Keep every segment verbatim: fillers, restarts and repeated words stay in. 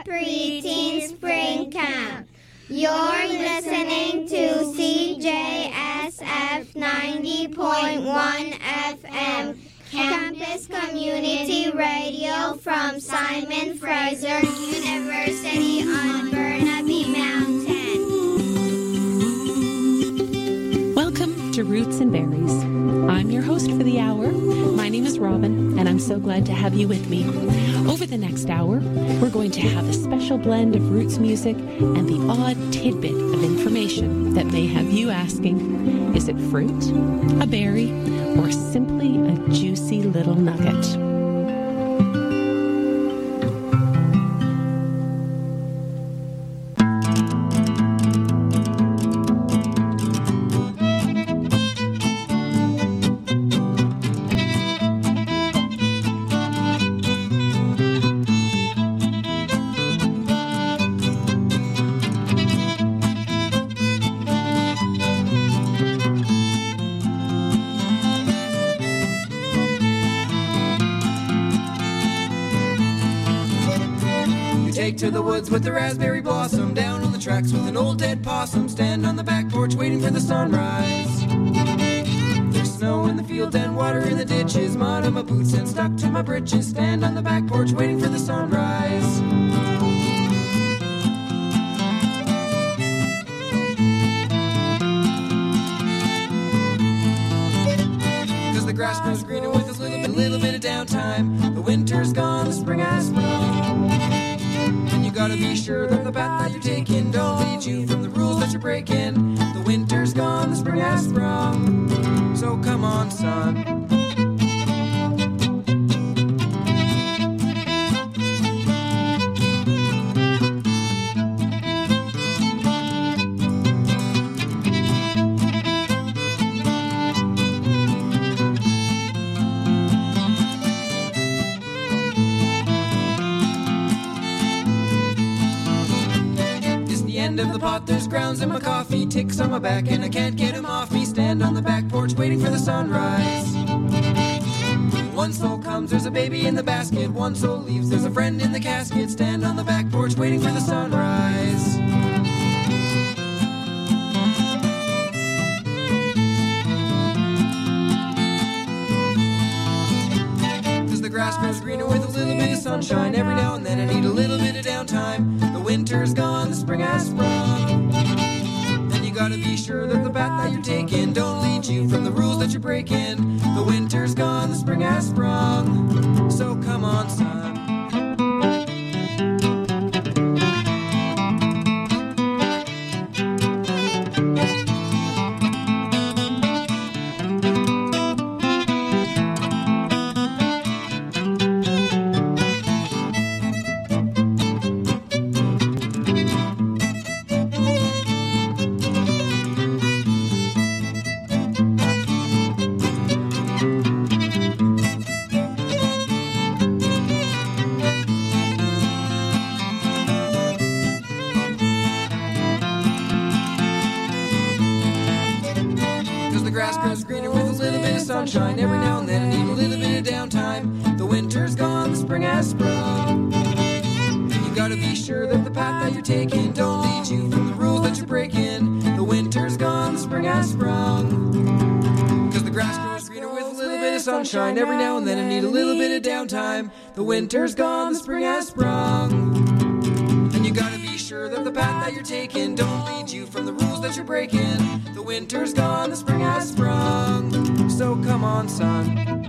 Preteen Spring Camp. You're listening to C J S F ninety point one F M, Campus Community Radio from Simon Fraser University on Burnaby Mountain. Welcome to Roots and Berries. I'm your host for the hour. My name is Robin, and I'm so glad to have you with me. Over the next hour, we're going to have a special blend of roots music and the odd tidbit of information that may have you asking, is it fruit, a berry, or simply a juicy little nugget? To the woods with the raspberry blossom, down on the tracks with an old dead possum, stand on the back porch waiting for the sunrise. There's snow in the fields and water in the ditches, mud on my boots and stuck to my britches, stand on the back porch waiting for the sunrise. Cause the grass grows greener with a little bit, a little bit of downtime. The winter's gone, the spring has sprung. You gotta be sure that the path that you're taking don't lead you from the rules that you're breaking. The winter's gone, the spring has sprung. So come on, son. Of the pot, there's grounds in my coffee, ticks on my back and I can't get him off me, stand on the back porch waiting for the sunrise. One soul comes, there's a baby in the basket, one soul leaves, there's a friend in the casket, stand on the back porch waiting for the sunrise. Cause the grass grows greener with a little bit of sunshine, every now and then I need a little bit of downtime. The winter's gone, the spring has sprung. Then you gotta be sure that the path that you're taking don't lead you from the rules that you're breaking. The winter's gone, the spring has sprung. So come on, son. Sunshine every now and then I need a little bit of downtime. The winter's gone, the spring has sprung. And you gotta be sure that the path that you're taking don't lead you from the rules that you're breaking. The winter's gone, the spring has sprung. Cause the grass grows greener with a little bit of sunshine every now and then I need a little bit of downtime. The winter's gone, the spring has sprung. And you gotta be sure that the path that you're taking don't lead you from the rules that you're breaking. The winter's gone, the spring has sprung. So come on, son.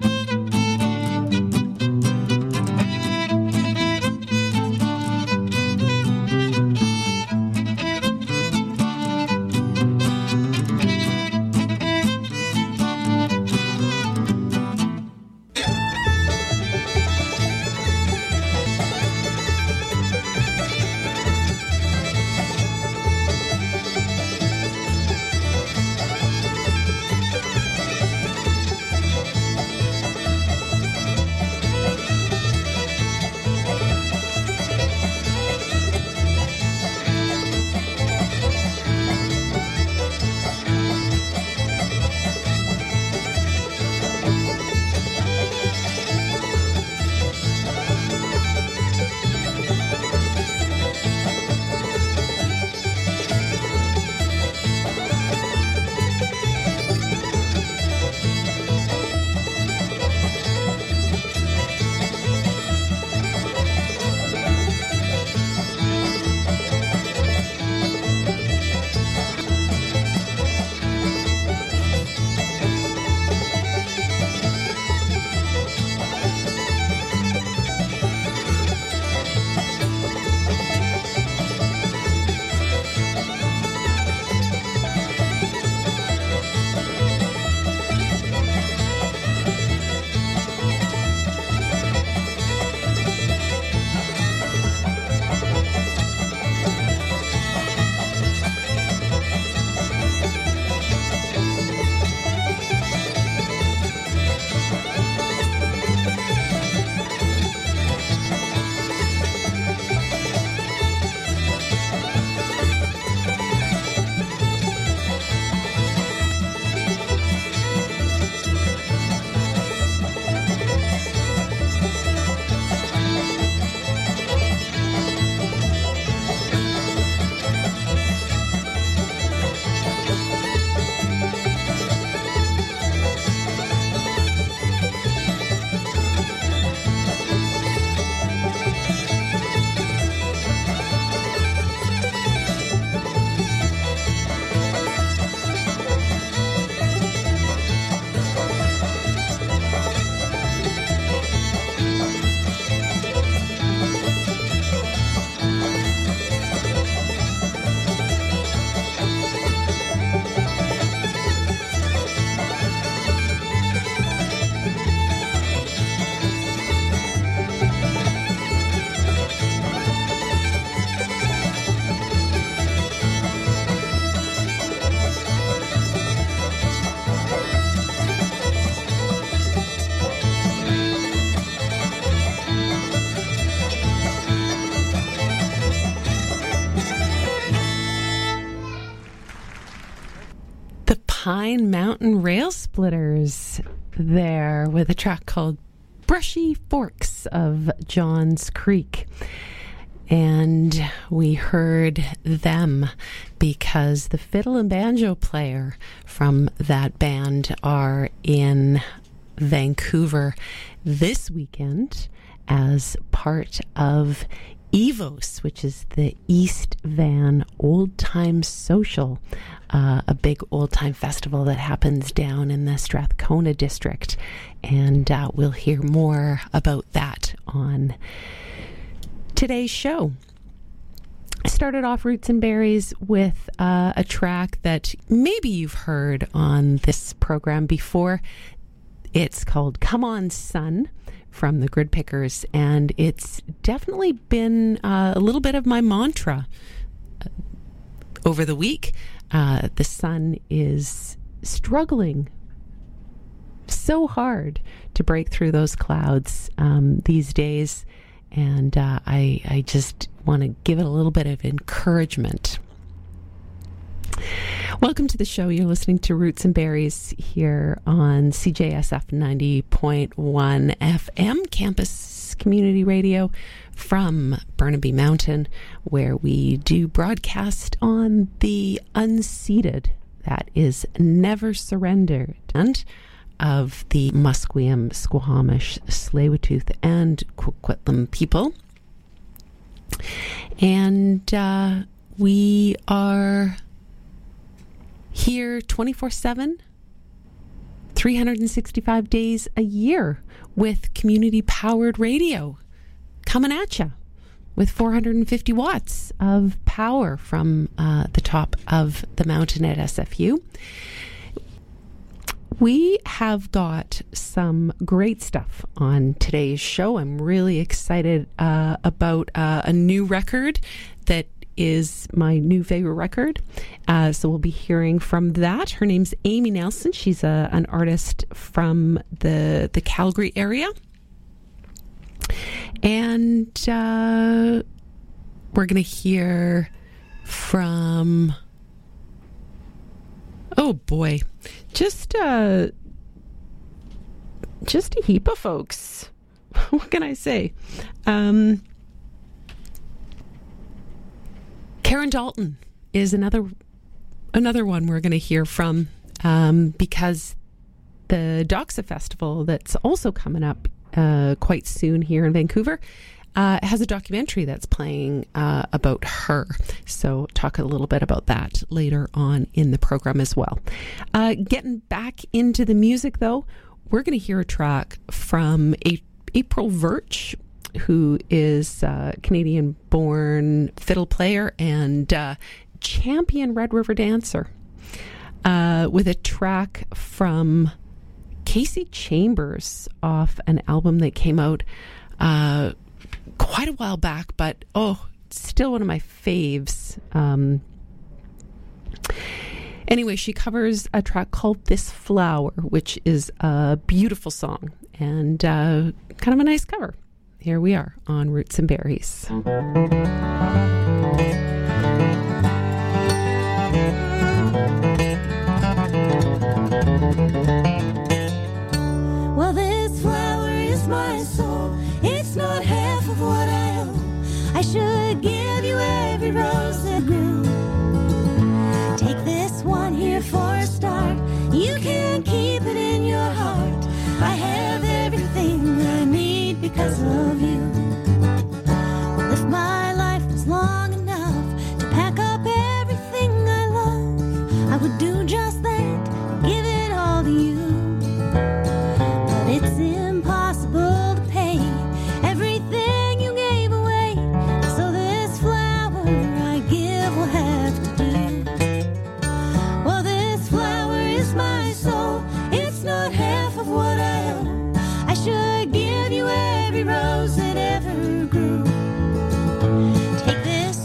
Pine Mountain Rail Splitters there with a track called Brushy Forks of Johns Creek. And we heard them because the fiddle and banjo player from that band are in Vancouver this weekend as part of EVOS, which is the East Van Old Time Social, uh, a big old time festival that happens down in the Strathcona district. And uh, we'll hear more about that on today's show. I started off Roots and Berries with uh, a track that maybe you've heard on this program before. It's called Come On Son from the Grid Pickers, and it's definitely been uh, a little bit of my mantra over the week. Uh, the sun is struggling so hard to break through those clouds um, these days, and uh, I, I just want to give it a little bit of encouragement. Welcome to the show. You're listening to Roots and Berries here on C J S F ninety point one F M, Campus Community Radio from Burnaby Mountain, where we do broadcast on the unceded, that is never surrendered, and of the Musqueam, Squamish, Tsleil-Waututh, and Coquitlam people. And uh, we are here twenty-four seven, three hundred sixty-five days a year with community-powered radio coming at you with four hundred fifty watts of power from uh, the top of the mountain at S F U. We have got some great stuff on today's show. I'm really excited uh, about uh, a new record that is my new favorite record. Uh, so we'll be hearing from that. Her name's Amy Nelson. She's a, an artist from the, the Calgary area. And uh, we're going to hear from... Oh boy, just uh, just a heap of folks. What can I say? Um, Karen Dalton is another another one we're going to hear from um, because the Doxa Festival that's also coming up uh, quite soon here in Vancouver Uh, has a documentary that's playing uh, about her. So talk a little bit about that later on in the program as well. Uh, getting back into the music, though, we're going to hear a track from a- April Virch, who is a Canadian-born fiddle player and uh, champion Red River dancer, uh, with a track from Casey Chambers off an album that came out uh quite a while back, but oh, still one of my faves. Um, anyway, she covers a track called This Flower, which is a beautiful song and uh, kind of a nice cover. Here we are on Roots and Berries. Well, this flower is my soul. It's not half of what I own. I should give you every rose that grew. Take this one here for a start. You can keep it in your heart. I have everything I need because of you. Well, if my life was long enough to pack up everything I love, I would do just that, give it all to you. But it's impossible to pay everything you gave away, so this flower I give will have to do. Well, this flower is my soul. It's not half of what I own. I should give you every rose that ever grew. Take this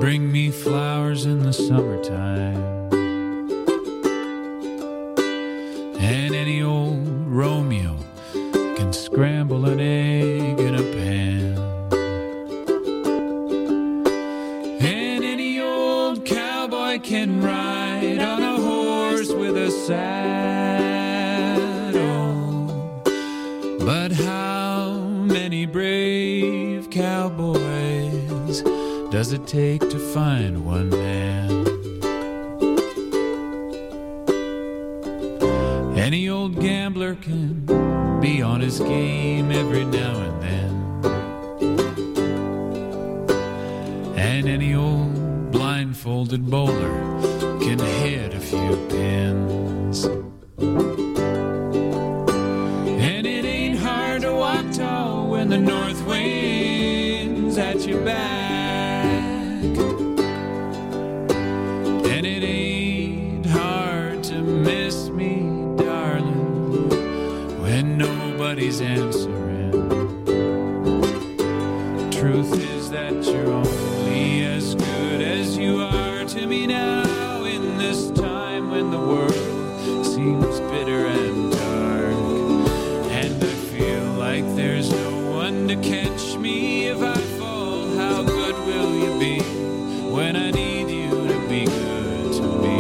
bring me flowers in the summertime. And any old Romeo can scramble an egg in a pan. And any old cowboy can ride on a horse with a saddle. But how many brave cowboys does it take to find one man? Any old gambler can be on his game every now and then. And any old blindfolded bowler can hit a few pins. And it ain't hard to walk tall when the north wind's at your back. And it ain't hard to miss me, darling, when nobody's answering. Truth is that you're only as good as you are to me now, in this time when the world seems bitter and dark. And I feel like there's no one to catch me if I fall. How good will you be when I need you to be good to me?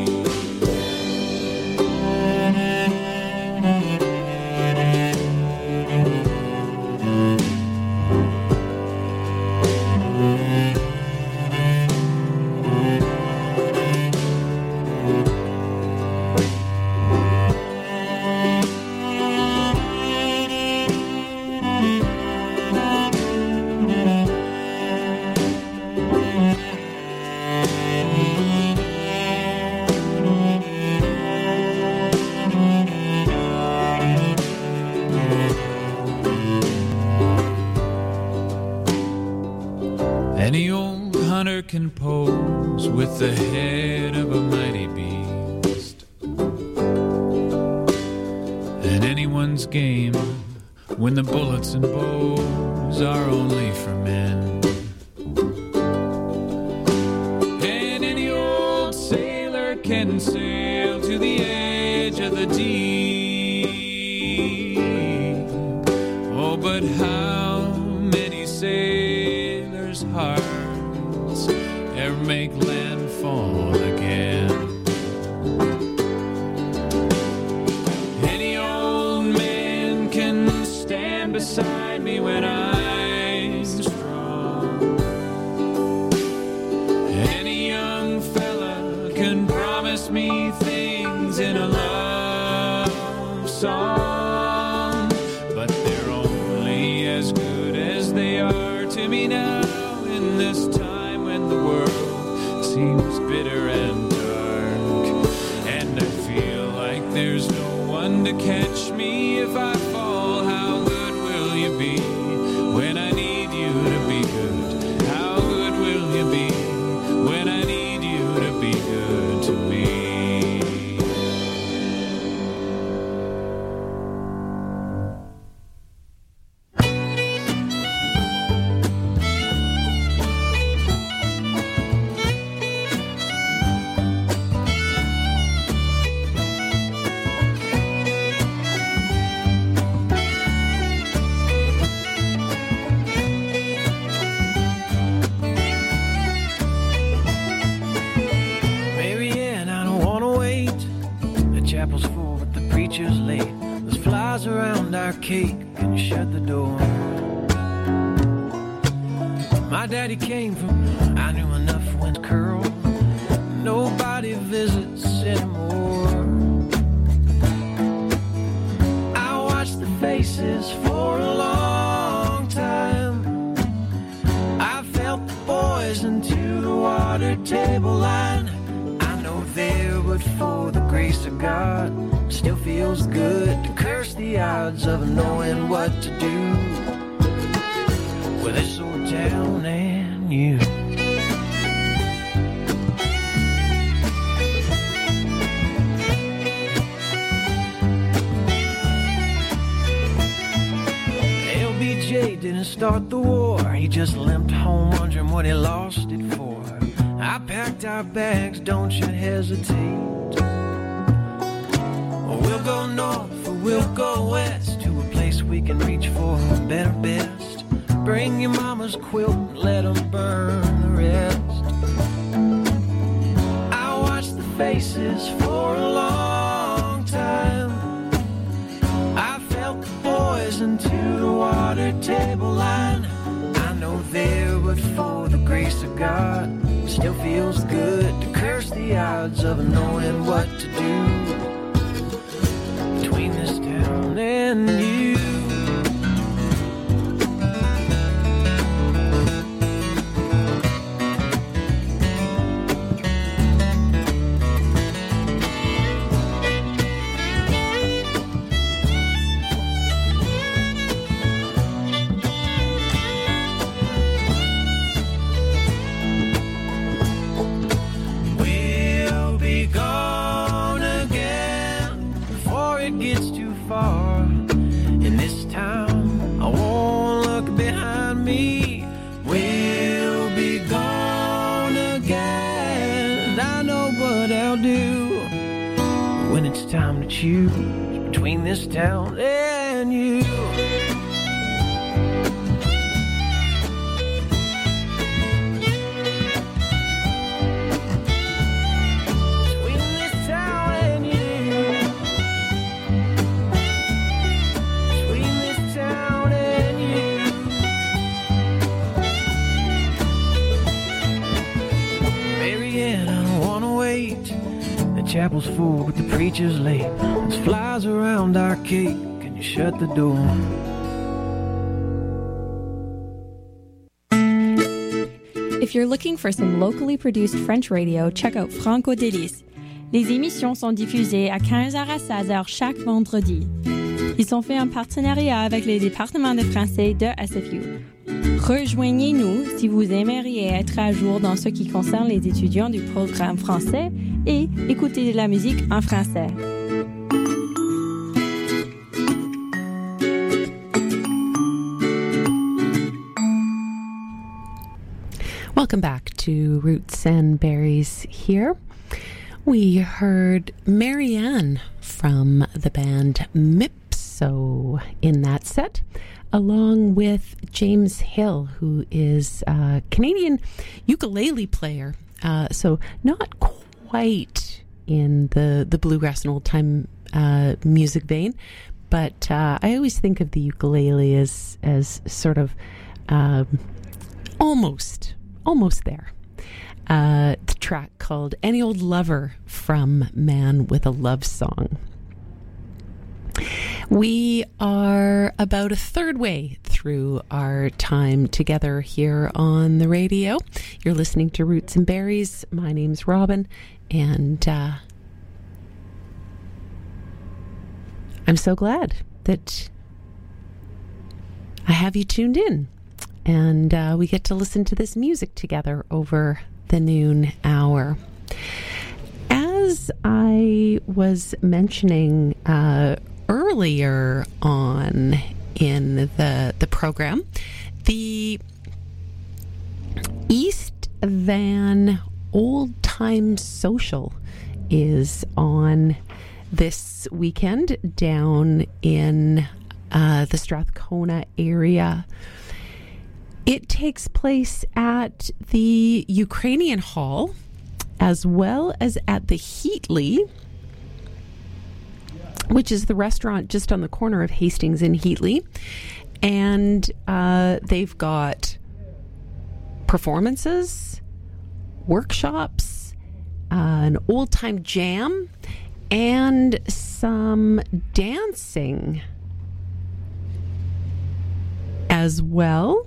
Any old hunter can pose with the head of a mighty beast, and anyone's game when the bullets and bows are only for men. And any old sailor can sail to the edge of the deep. Oh, but how many sailors' hearts ever make landfall again? Any old man can stand beside me when I'm strong. Any young fella can promise me things in a love song, but they're only as good as they are to me now, in this time when the world seems bitter and dark. And I feel like there's no one to catch me if I fall. How good will you be when I need you to be good? How good will you be when I need you to be good to me? Marianne, I don't wanna wait. The chapel's full, but the preacher's late. There's flies around our cake. Can you shut the door? My daddy came from, I knew enough when to curl. Nobody visits anymore. I watched the faces for a long time. I felt the boys into the water table line. I know there, but for the grace of God, still feels good to curse the odds of knowing what to do with this old town and you. L B J didn't start the war, he he just limped home wondering what he lost it for. I packed our bags, don't you hesitate. We'll go north or we'll go west to a place we can reach for a better best. Bring your mama's quilt and let them burn the rest. I watched the faces for a long time. I felt the boys into the water table line. I know there, but for the grace of God, it still feels good to curse the odds of knowing what to do between this town and you. Time to choose between this town and you. Between this town and you. Between this town and you. Marianne, I don't wanna wait. The chapel's full, but the preacher's late. There's flies around our cake. Can you shut the door? If you're looking for some locally produced French radio, check out Franco Délice. Les émissions sont diffusées à quinze heures à seize heures chaque vendredi. Ils sont faits en partenariat avec les départements de français de S F U. Rejoignez-nous si vous aimeriez être à jour dans ce qui concerne les étudiants du programme français et écouter de la musique en français. Welcome back to Roots and Berries here. We heard Marianne from the band Mipso in that set, along with James Hill, who is a Canadian ukulele player. Uh, so not quite in the, the bluegrass and old-time uh, music vein, but uh, I always think of the ukulele as, as sort of um, almost, almost there. Uh, the track called Any Old Lover from Man with a Love Song. We are about a third way through our time together here on the radio. You're listening to Roots and Berries. My name's Robin, and uh, I'm so glad that I have you tuned in, and uh, we get to listen to this music together over the noon hour. As I was mentioning uh, earlier on in the the program, the East Van Old Time Social is on this weekend down in uh, the Strathcona area. It takes place at the Ukrainian Hall as well as at the Heatley, which is the restaurant just on the corner of Hastings and Heatley. And uh, they've got performances, workshops, uh, an old-time jam, and some dancing as well.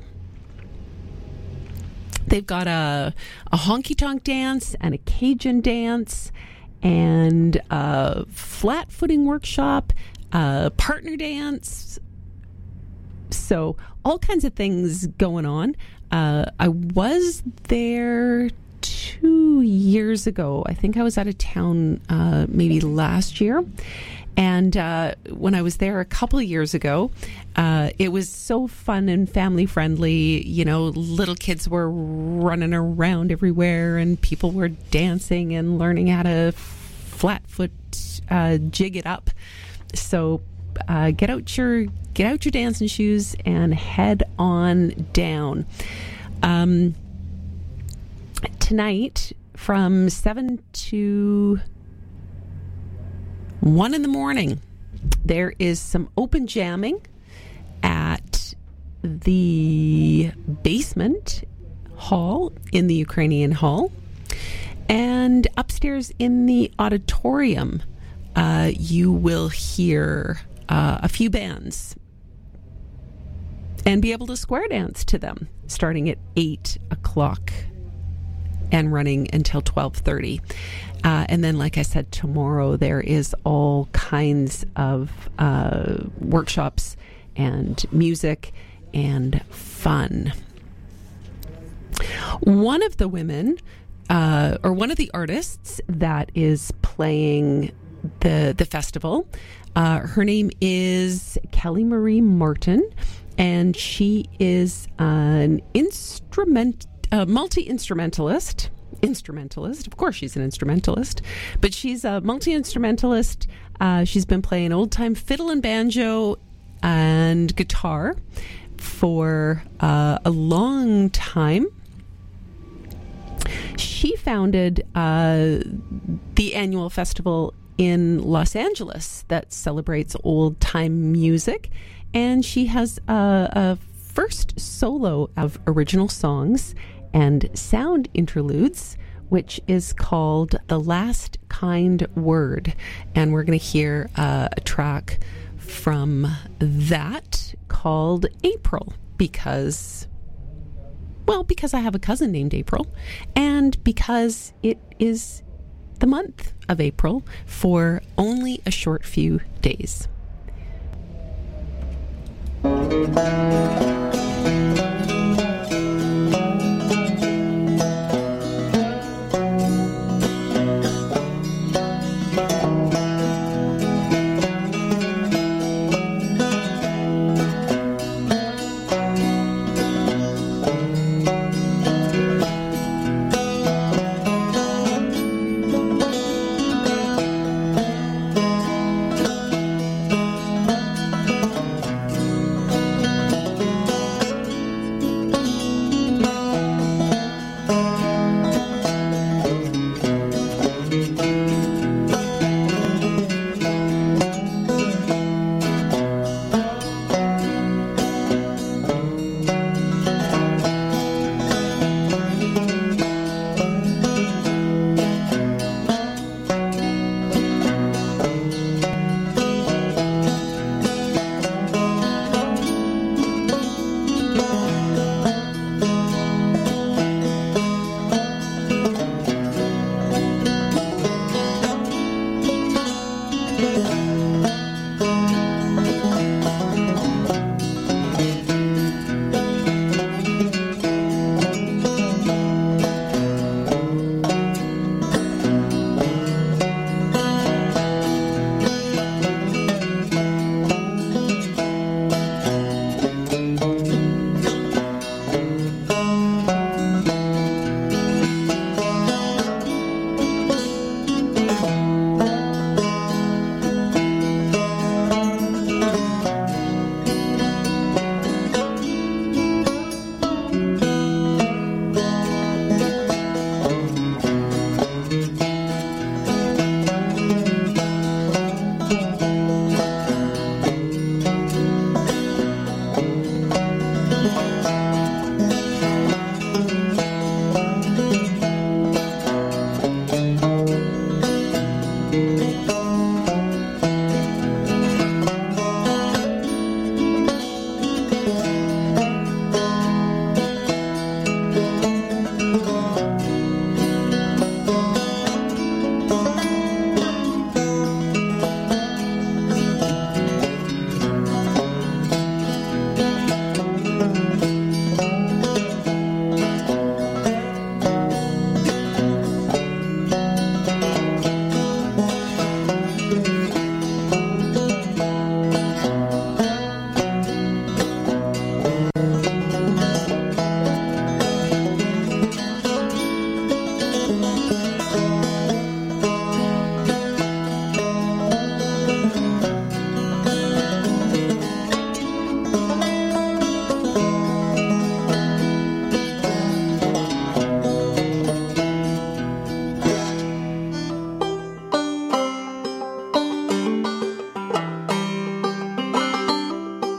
They've got a, a honky-tonk dance and a Cajun dance and a flat-footing workshop, a partner dance. So all kinds of things going on. Uh, I was there two years ago. I think I was out of town uh, maybe last year. And uh, when I was there a couple of years ago, uh, it was so fun and family friendly. You know, little kids were running around everywhere, and people were dancing and learning how to flat foot uh, jig it up. So uh, get out your get out your dancing shoes and head on down. Um, tonight from seven to one in the morning, there is some open jamming at the basement hall in the Ukrainian Hall. And upstairs in the auditorium, uh, you will hear uh, a few bands and be able to square dance to them starting at eight o'clock and running until twelve thirty. Uh, and then, like I said, tomorrow there is all kinds of uh, workshops and music and fun. One of the women, uh, or one of the artists that is playing the the festival, uh, her name is Kelly Marie Martin, and she is an instrument, a multi-instrumentalist. Instrumentalist. Of course, she's an instrumentalist, but she's a multi-instrumentalist. Uh, she's been playing old-time fiddle and banjo and guitar for uh, a long time. She founded uh, the annual festival in Los Angeles that celebrates old-time music, and she has a, a first solo of original songs and sound interludes, which is called The Last Kind Word. And we're going to hear uh, a track from that called April, because, well, because I have a cousin named April, and because it is the month of April for only a short few days.